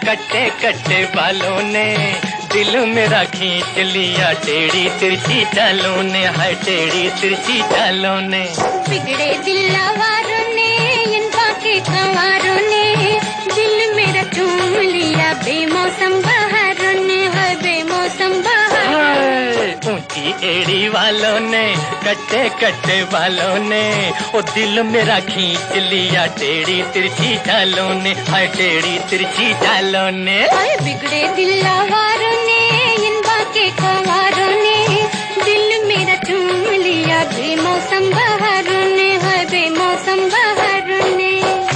कट्टे कट्टे बालों ने दिल मेरा खींच लिया, टेढ़ी तिरछी चालों ने, हाय टेढ़ी तिरछी चालों ने। बिगड़े दिलवारों ने, इन बाके कंवारों ने दिल मेरा चूम लिया, बेमौसम बहारों ने, हाय बेमौसम बहारों। ऊंची एड़ी वालों ने, कट्टे कट्टे बालों ने, ओ दिल मेरा खींच लिया, टेढ़ी तिरछी चालों ने, हाय टेढ़ी तिरछी चालों ने। बिगड़े दिलवारों ने, इन बाके कंवारों ने दिल मेरा चूम लिया, बेमौसम बहारों ने, हाय बेमौसम बहारों ने।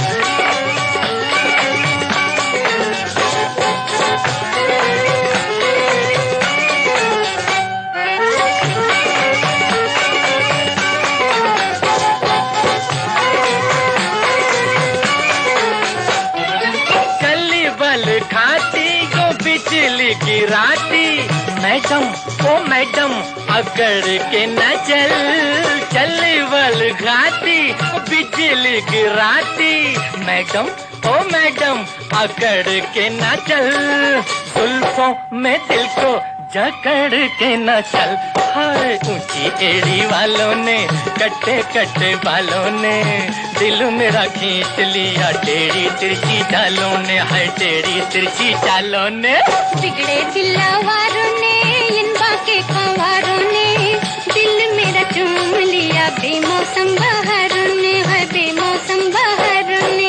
खाती को बिजली गिराती, मैडम ओ मैडम अकड़ के न चल, चल बल खाती बिजली गिराती, मैडम ओ मैडम अकड़ के न चल, जुल्फों में दिल को जकड़ के न चल। हाय ऊंची एड़ी वालों ने, कट्टे कट्टे बालों ने दिल मेरा खींच लिया, टेढ़ी तिरछी चालों ने, हाय टेढ़ी तिरछी चालों ने। बिगड़े दिलवारों ने, इन बाके कंवारों ने दिल मेरा चूम लिया, बेमौसम बहारों ने, हाय बेमौसम बहारों ने।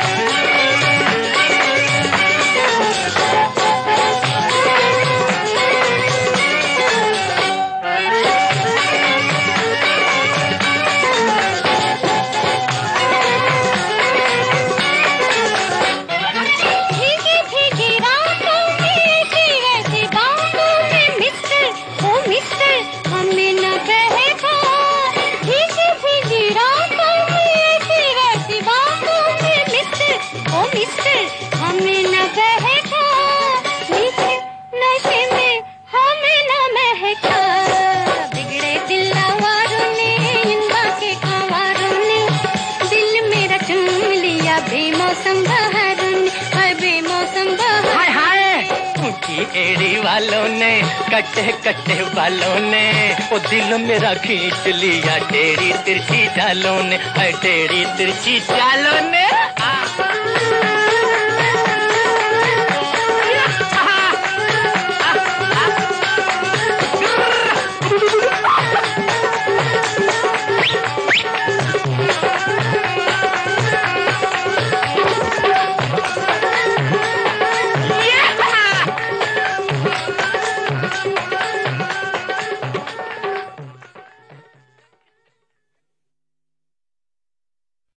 बेमौसम बहारों ने, हाय बेमौसम बहारों। हाय हाय ऊंची एड़ी वालों ने, कट्टे कट्टे बालों ने, ओ दिल मेरा खींच लिया, टेढ़ी तिरछी चालों ने, हाय टेढ़ी तिरछी चालों ने।